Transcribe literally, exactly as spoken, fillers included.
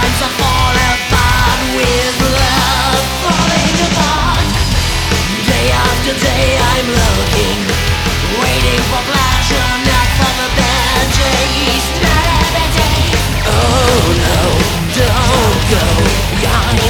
times I fall apart with love falling apart. Day after day I'm looking, waiting for pleasure, not for the bad days. Not every day. Oh no, don't go. Young